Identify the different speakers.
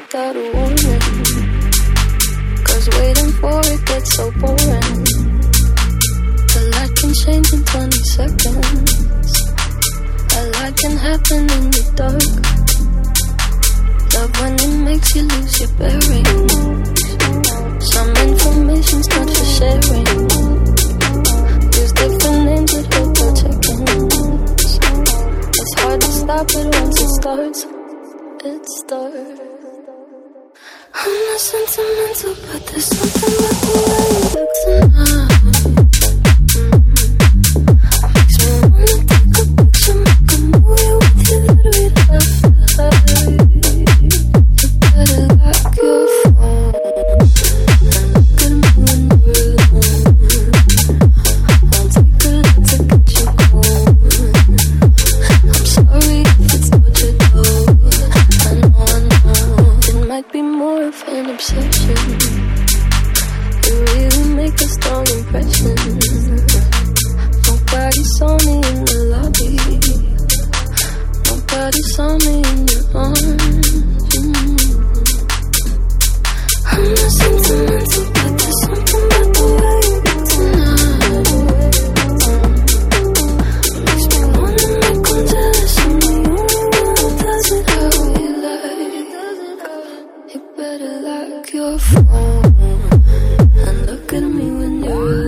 Speaker 1: without a warning. Cause waiting for it gets so boring. A lot can change in 20 seconds. A lot can happen in the dark. Love when it makes you lose your bearings. Some information's not for sharing. Use different names that hold no check-ins. It's hard to stop it once it starts. It starts. I'm not sentimental, but there's something about the way you look tonight. Makes me wanna take a picture, make a movie with you that we left behind. You better lock your phone and look at me when you're alone. I'll take a lot to get you home. I'm sorry if it's what you do. I know it might be more of an obsession. You really make a strong impression. Nobody saw me in the lobby. Nobody saw me in your arms. I'm not sentimental, but there's something about the way you look tonight. Makes me wanna make one jealous. I'm the only one who does it how you like. You better lock your phone and look at me when you're